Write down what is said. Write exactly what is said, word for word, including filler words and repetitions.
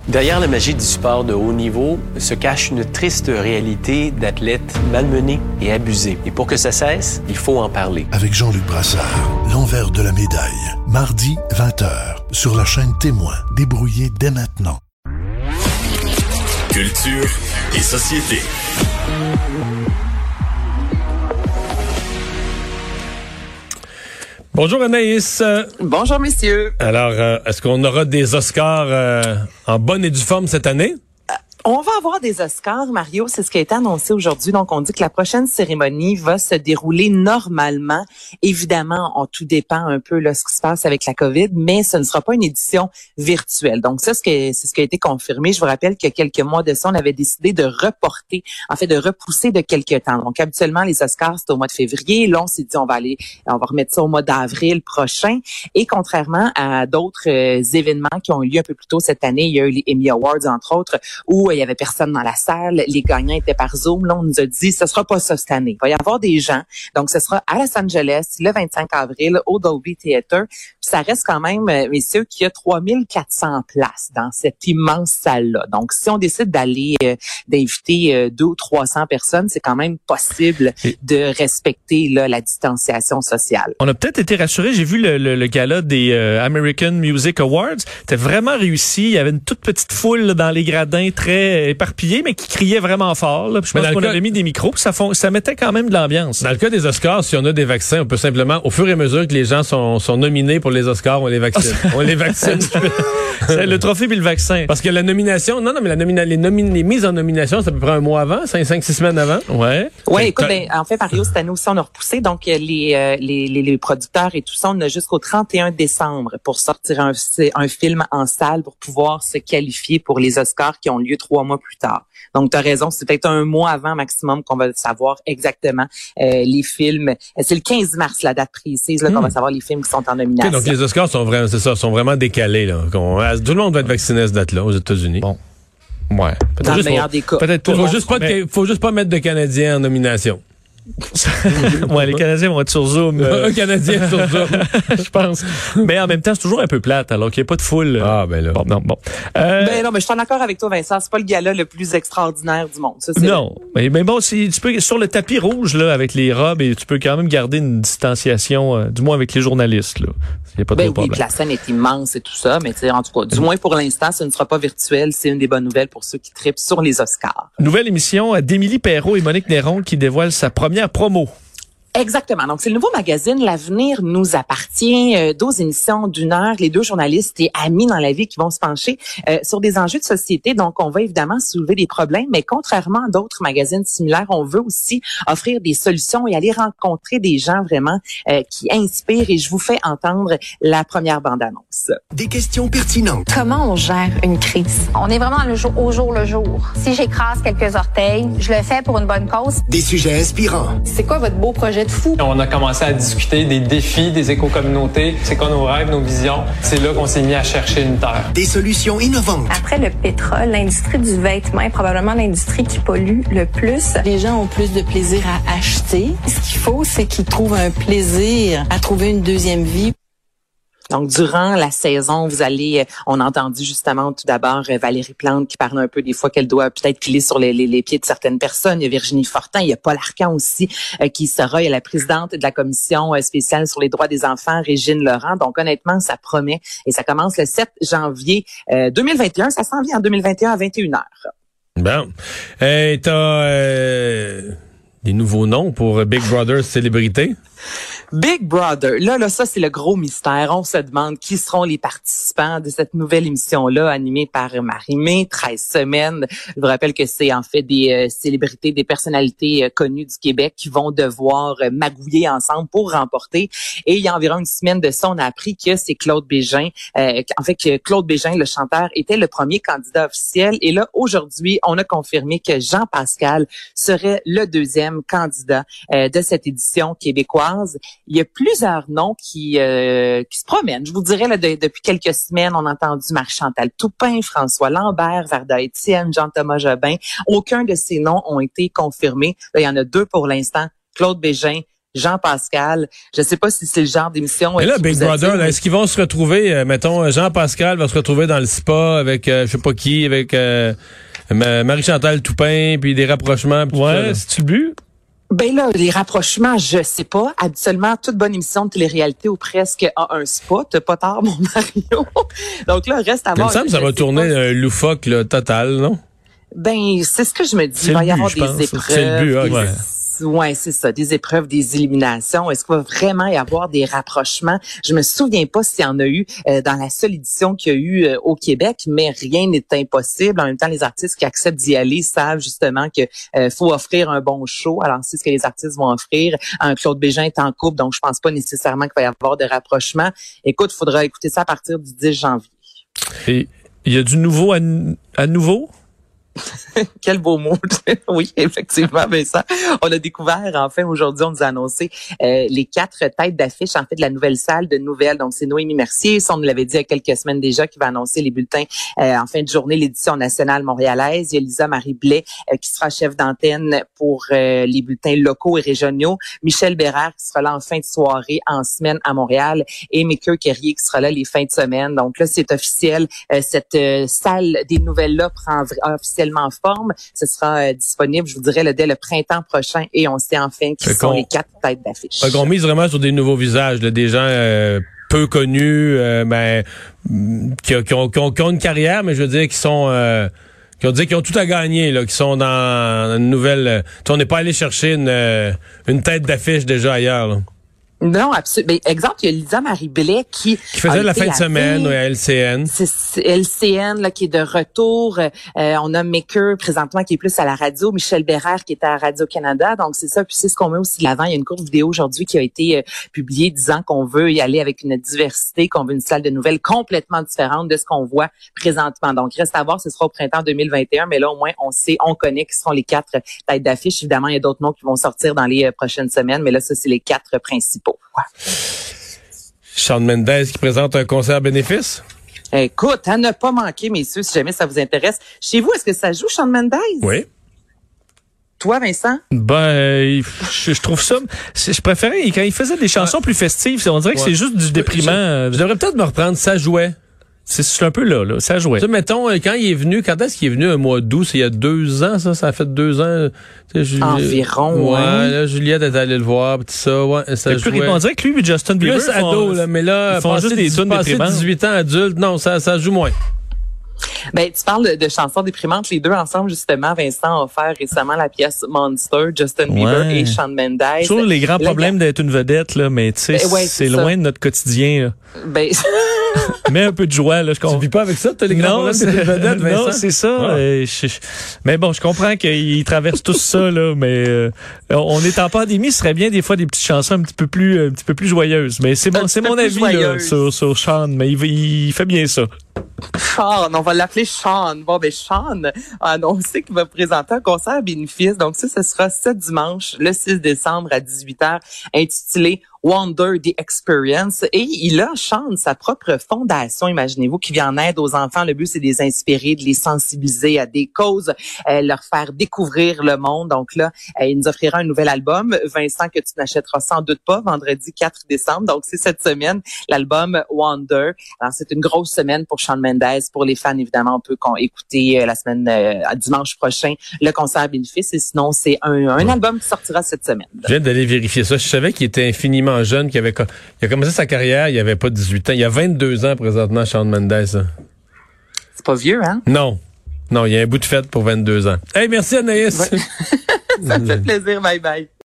Derrière la magie du sport de haut niveau se cache une triste réalité d'athlètes malmenés et abusés. Et pour que ça cesse, il faut en parler. Avec Jean-Luc Brassard, l'envers de la médaille. Mardi, vingt heures, sur la chaîne Témoin. Débrouillez dès maintenant. Culture et société. Bonjour Anaïs. Bonjour messieurs. Alors, euh, est-ce qu'on aura des Oscars euh, en bonne et due forme cette année? On va avoir des Oscars, Mario, c'est ce qui a été annoncé aujourd'hui. Donc, on dit que la prochaine cérémonie va se dérouler normalement. Évidemment, on, tout dépend un peu de ce qui se passe avec la COVID, mais ce ne sera pas une édition virtuelle. Donc, ça, c'est ce qui a été confirmé. Je vous rappelle qu'il y a quelques mois de ça, on avait décidé de reporter, en fait, de repousser de quelques temps. Donc, habituellement, les Oscars, c'est au mois de février. Là, on s'est dit, on va aller, on va remettre ça au mois d'avril prochain. Et contrairement à d'autres euh, événements qui ont eu lieu un peu plus tôt cette année, il y a eu les Emmy Awards, entre autres, où il y avait personne dans la salle, les gagnants étaient par Zoom. Là, on nous a dit, ce sera pas ça cette année. Il va y avoir des gens. Donc, ce sera à Los Angeles le vingt-cinq avril au Dolby Theatre. Puis ça reste quand même, messieurs, qu'il y a trois mille quatre cents places dans cette immense salle-là. Donc, si on décide d'aller, euh, d'inviter euh, deux ou trois cents personnes, c'est quand même possible Et de respecter là, la distanciation sociale. On a peut-être été rassurés. J'ai vu le, le, le gala des euh, American Music Awards. C'était vraiment réussi. Il y avait une toute petite foule là, dans les gradins, très éparpillés, mais qui criaient vraiment fort. Là. Je pense qu'on cas... avait mis des micros, puis ça, font, ça mettait quand même de l'ambiance. Dans le cas des Oscars, si on a des vaccins, on peut simplement, au fur et à mesure que les gens sont, sont nominés pour les Oscars, on les vaccine. on les vaccine. C'est le trophée puis le vaccin. Parce que la nomination, non, non, mais la nomina, les, nomine, les mises en nomination, c'est à peu près un mois avant, cinq, cinq, six semaines avant. Ouais. Oui, écoute, ben, en fait, Mario, cette année aussi, on a repoussé. Donc, les, euh, les, les, les producteurs et tout ça, on a jusqu'au trente et un décembre pour sortir un, un film en salle pour pouvoir se qualifier pour les Oscars qui ont lieu trois mois plus tard. Donc, tu as raison, c'est peut-être un mois avant maximum qu'on va savoir exactement euh, les films. C'est le quinze mars, la date précise, là, mmh. qu'on va savoir les films qui sont en nomination. Okay, donc, les Oscars sont vraiment, c'est ça, sont vraiment décalés. Là. Qu'on, tout le monde va être vacciné à cette date-là aux États-Unis. Bon. Ouais. Peut-être Dans le meilleur des cas. Peut-être faut juste pas, mais... faut juste pas mettre de Canadiens en nomination. Ouais, les Canadiens vont être sur Zoom. Euh... Un Canadien sur Zoom, je pense. Mais en même temps, c'est toujours un peu plate, alors qu'il n'y a pas de foule. Ah, ben là. Bon, non, bon. Euh... Ben non, mais je suis en accord avec toi, Vincent. C'est pas le gala le plus extraordinaire du monde. Ça, c'est non. Mais, mais bon, si tu peux, sur le tapis rouge, là, avec les robes, et tu peux quand même garder une distanciation, euh, du moins avec les journalistes, là. Il y a pas ben trop de oui, problème. la scène est immense et tout ça, mais tu sais, en tout cas, du moins pour l'instant, ce ne sera pas virtuel. C'est une des bonnes nouvelles pour ceux qui trippent sur les Oscars. Nouvelle émission d'Émilie Perrault et Monique Néron qui dévoilent sa première promo. Exactement. Donc, c'est le nouveau magazine L'avenir nous appartient. Euh, douze émissions d'une heure. Les deux journalistes et amis dans la vie qui vont se pencher euh, sur des enjeux de société. Donc, on va évidemment soulever des problèmes, mais contrairement à d'autres magazines similaires, on veut aussi offrir des solutions et aller rencontrer des gens vraiment euh, qui inspirent. Et je vous fais entendre la première bande-annonce. Des questions pertinentes. Comment on gère une crise? On est vraiment le jour, au jour le jour. Si j'écrase quelques orteils, je le fais pour une bonne cause. Des sujets inspirants. C'est quoi votre beau projet de fou? On a commencé à discuter des défis des éco-communautés. C'est quoi nos rêves, nos visions? C'est là qu'on s'est mis à chercher une terre. Des solutions innovantes. Après le pétrole, l'industrie du vêtement est probablement l'industrie qui pollue le plus. Les gens ont plus de plaisir à acheter. Ce qu'il faut, c'est qu'ils trouvent un plaisir à trouver une deuxième vie. Donc, durant la saison, vous allez, on a entendu justement tout d'abord Valérie Plante qui parle un peu des fois qu'elle doit peut-être piler sur les, les, les pieds de certaines personnes. Il y a Virginie Fortin, il y a Paul Arcand aussi euh, qui sera, il y a la présidente de la commission spéciale sur les droits des enfants, Régine Laurent. Donc, honnêtement, ça promet et ça commence le sept janvier euh, deux mille vingt et un. Ça s'en vient en deux mille vingt et un à vingt et une heures. Bon. Hey, t'as euh, des nouveaux noms pour Big Brother Célébrité? Big Brother, là, là, ça, c'est le gros mystère. On se demande qui seront les participants de cette nouvelle émission-là, animée par Marie-Mé, treize semaines. Je vous rappelle que c'est en fait des euh, célébrités, des personnalités euh, connues du Québec qui vont devoir euh, magouiller ensemble pour remporter. Et il y a environ une semaine de ça, on a appris que c'est Claude Bégin, euh, en fait, que Claude Bégin, le chanteur, était le premier candidat officiel. Et là, aujourd'hui, on a confirmé que Jean Pascal serait le deuxième candidat euh, de cette édition québécoise. Il y a plusieurs noms qui euh, qui se promènent. Je vous dirais, là, de, depuis quelques semaines, on a entendu Marie-Chantal Toupin, François Lambert, Varda Étienne, Jean-Thomas Jobin. Aucun de ces noms ont été confirmés. Là, il y en a deux pour l'instant, Claude Bégin, Jean-Pascal. Je sais pas si c'est le genre d'émission. Et là, Big Brother, attire, mais... est-ce qu'ils vont se retrouver, euh, mettons, Jean-Pascal va se retrouver dans le spa avec, euh, je sais pas qui, avec euh, Marie-Chantal Toupin, puis des rapprochements. Pis ouais, c'est-tu le but? Ben là, les rapprochements, je sais pas. Habituellement, toute bonne émission de télé-réalité ou presque a un spa. T'as pas tard, mon Mario. Donc là, reste à voir. Il me semble que ça va tourner un euh, loufoque là, total, non? Ben, c'est ce que je me dis. C'est Il va y but, avoir je des pense. épreuves. C'est le but, des... ouais. Ouais, c'est ça, des épreuves, des éliminations. Est-ce qu'il va vraiment y avoir des rapprochements? Je me souviens pas s'il y en a eu euh, dans la seule édition qu'il y a eu euh, au Québec, mais rien n'est impossible. En même temps, les artistes qui acceptent d'y aller savent justement que euh, faut offrir un bon show. Alors, c'est ce que les artistes vont offrir. Un Claude Bégin est en couple, donc je pense pas nécessairement qu'il va y avoir de rapprochement. Écoute, il faudra écouter ça à partir du dix janvier. Et il y a du nouveau à, à nouveau? Quel beau mot. Oui, effectivement, Vincent. On a découvert, enfin, aujourd'hui, on nous a annoncé euh, les quatre têtes d'affiche, en fait, de la nouvelle salle de nouvelles. Donc, c'est Noémie Mercier, ça, on nous l'avait dit il y a quelques semaines déjà, qui va annoncer les bulletins euh, en fin de journée, l'édition nationale montréalaise. Il y a Lisa Marie Blais, euh, qui sera chef d'antenne pour euh, les bulletins locaux et régionaux. Michel Bérard, qui sera là en fin de soirée, en semaine à Montréal. Et Mickey Carrier, qui sera là les fins de semaine. Donc là, c'est officiel. Euh, cette euh, salle des nouvelles-là prend officiellement en forme. Ce sera euh, disponible, je vous dirais, là, dès le printemps prochain et on sait enfin qui sont les quatre têtes d'affiche. On mise vraiment sur des nouveaux visages, là, des gens euh, peu connus, euh, ben, qui, qui, ont, qui, ont, qui ont une carrière, mais je veux dire, qui sont... Euh, qui ont dit qu'ils ont tout à gagner, là, qui sont dans une nouvelle... Euh, on n'est pas allé chercher une, euh, une tête d'affiche déjà ailleurs, là. Non, absolument. Exemple, il y a Lisa Marie Blais qui... Qui faisait la fin de semaine oui, à L C N. C'est L C N là, qui est de retour. Euh, on a Maker présentement qui est plus à la radio. Michel Bérard qui est à Radio-Canada. Donc, c'est ça. Puis c'est ce qu'on met aussi de l'avant. Il y a une courte vidéo aujourd'hui qui a été euh, publiée disant qu'on veut y aller avec une diversité, qu'on veut une salle de nouvelles complètement différente de ce qu'on voit présentement. Donc, reste à voir. Ce sera au printemps deux mille vingt et un. Mais là, au moins, on sait, on connaît qui seront les quatre têtes d'affiche. Évidemment, il y a d'autres noms qui vont sortir dans les euh, prochaines semaines. Mais là, ça, c'est les quatre principaux. Ouais. Shawn Mendes qui présente un concert à bénéfice? Écoute, à ne pas manquer, messieurs, si jamais ça vous intéresse. Chez vous, est-ce que ça joue, Shawn Mendes? Oui. Toi, Vincent? Ben, je, je trouve ça... Je préférais quand il faisait des chansons ouais. plus festives. On dirait que ouais. c'est juste du déprimant. Je, je devrais peut-être me reprendre. Ça jouait. C'est un peu là, là. Ça jouait. Tu sais, mettons, quand il est venu, quand est-ce qu'il est venu un mois d'août? C'est il y a deux ans, ça? Ça a fait deux ans. Tu sais, environ, ouais. Hein? Là, Juliette est allée le voir, pis tout ça, ouais. Ça jouait. Plus, on dirait que lui et Justin Bieber plus ado, là, mais là, ils font passer, juste des tunes déprimantes. dix-huit ans adulte, non, ça, ça joue moins. Ben, tu parles de, de chansons déprimantes. Les deux ensemble, justement, Vincent a offert récemment la pièce Monster, Justin Bieber ouais. et Shawn Mendes. Toujours les grands problèmes d'être une vedette, là, mais tu sais, ben, ouais, c'est loin de notre quotidien, là. Ben, mets un peu de joie, là. Je comprends. Tu vis pas avec ça, t'as les grands non, problèmes d'être une vedette, Vincent? Non, c'est ça. Ah. Euh, je, je, mais bon, je comprends qu'ils traversent tous ça, là, mais euh, on est en pandémie, ce serait bien des fois des petites chansons un petit peu plus, un petit peu plus joyeuses. Mais c'est bon, c'est mon avis, là, sur, sur Shawn, mais il, il fait bien ça. Sean, on va l'appeler Sean. Bon, ben Sean a annoncé qu'il va présenter un concert à bénéfice. Donc ça, ce sera ce dimanche, le six décembre à dix-huit heures, intitulé Wonder the Experience. Et il a, Sean, sa propre fondation, imaginez-vous, qui vient en aide aux enfants. Le but, c'est de les inspirer, de les sensibiliser à des causes, euh, leur faire découvrir le monde. Donc là, euh, il nous offrira un nouvel album. Vincent, que tu n'achèteras sans doute pas, vendredi quatre décembre. Donc c'est cette semaine, l'album Wonder. Alors c'est une grosse semaine pour Shawn Mendes. Pour les fans, évidemment, on peut écouter euh, la semaine, euh, dimanche prochain, le concert à bénéfice. Et sinon, c'est un, un ouais. album qui sortira cette semaine. Je viens d'aller vérifier ça. Je savais qu'il était infiniment jeune, qu'il avait, il a commencé sa carrière, il avait pas dix-huit ans. Il a vingt-deux ans présentement, Shawn Mendes. C'est pas vieux, hein? Non. Non, il y a un bout de fête pour vingt-deux ans. Hey, merci Anaïs. Ouais. Ça me fait plaisir. Bye bye.